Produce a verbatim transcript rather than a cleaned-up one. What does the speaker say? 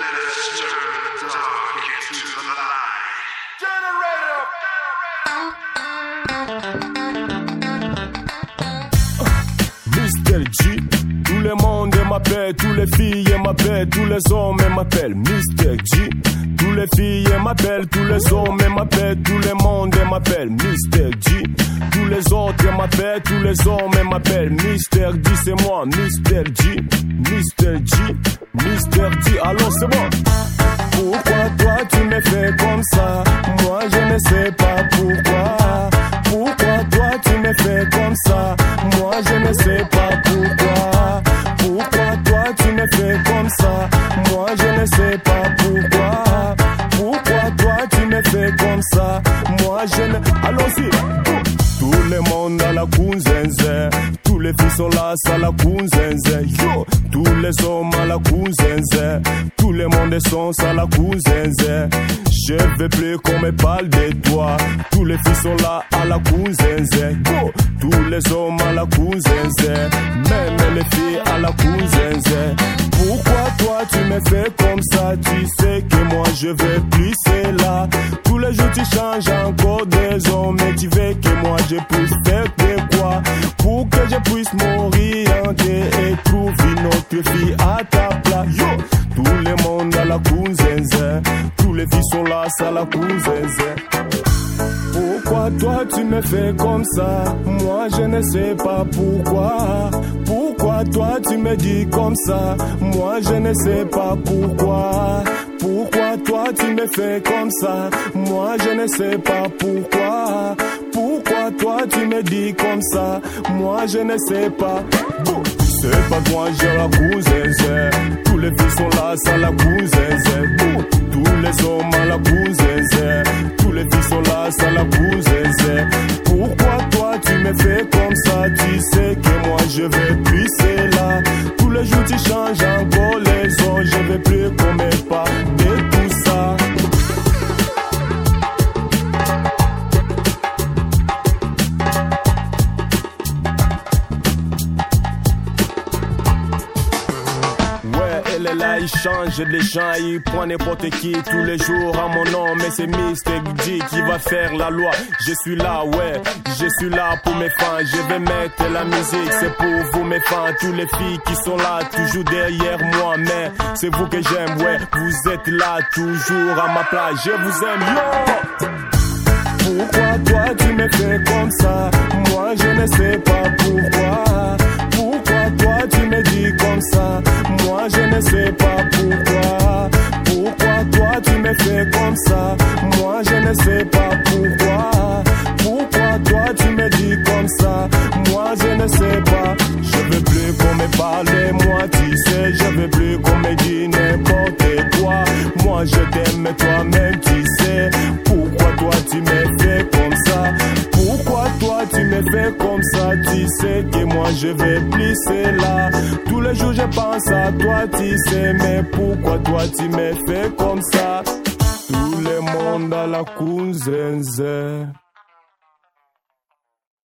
Mister G, tout le monde m'appelle, tous les filles m'appellent, tous les hommes m'appellent Mister G. Tous les filles m'appellent, tous les hommes m'appellent, tout le monde m'appelle Mister G. Tous les autres m'appellent, tous les hommes m'appellent Mister G, c'est moi, Mister G. Mister G, Mister G, alors c'est bon. Pourquoi toi tu me fais comme ça? Moi je ne sais pas pourquoi. Pourquoi toi tu me fais comme ça? Moi je ne sais pas pourquoi. Pourquoi toi tu me fais comme ça? Moi je ne sais pas pourquoi. Pourquoi toi tu me fais comme ça? Moi je ne... Allons-y. Tout le monde à la cousinze, tous les filles sont là, ça la cousinze. Yo, tous les hommes à la cousinze, tout le monde sont à la cousinze. Je veux plus qu'on me parle de toi. Tous les filles sont là à la cousinze. Go, tous les hommes à la cousinze, même les filles à la cousinze. Pourquoi toi tu me fais comme ça? Tu sais que moi je veux plus cela. Tous les jours tu changes encore des hommes, mais tu veux que moi je puisse faire de quoi? Pour que je puisse mourir et trouver une autre fille à ta place. Yo, tout le monde à la cousinze, tous les filles sont là, ça la cousinze. Pourquoi toi tu me fais comme ça? Moi je ne sais pas pourquoi. Pourquoi toi tu me dis comme ça? Moi je ne sais pas pourquoi. Pourquoi toi tu me fais comme ça? Moi je ne sais pas pourquoi. Pourquoi toi tu me dis comme ça? Moi je ne sais pas. C'est pas moi j'ai la cousinze. Tous les filles sont là, ça la cousinze. Tous les hommes à la cousinze. Tous les filles sont là, ça la cousinze. Pourquoi toi tu me fais comme ça? Tu sais que moi je veux plus cela. Tous les jours tu changes encore les hommes. Je veux plus qu'on me parle de tout ça. Elle est là, il change les gens, il prend n'importe qui tous les jours à mon nom. Mais c'est Mister G qui va faire la loi. Je suis là, ouais, je suis là pour mes fans. Je vais mettre la musique, c'est pour vous mes fans. Tous les filles qui sont là, toujours derrière moi. Mais c'est vous que j'aime, ouais, vous êtes là, toujours à ma place. Je vous aime, yo! Pourquoi toi tu me fais comme ça? Moi je ne sais pas pourquoi. Pourquoi toi tu me dis comme ça? Moi je ne sais pas pourquoi. Pourquoi toi tu me fais comme ça? Moi je ne sais pas pourquoi. Pourquoi toi tu me dis comme ça? Moi je ne sais pas. Je veux plus qu'on me parle de moi, tu sais. Je veux plus qu'on me dise n'importe quoi. Moi je t'aime mais toi-même tu sais. Pourquoi toi tu me fais comme ça? Pourquoi toi tu me fais comme ça? Tu sais que moi je vais plus cela. Tous les jours je pense à toi, tu sais. Mais pourquoi toi tu me fais comme ça? Tout le monde à la cousinze.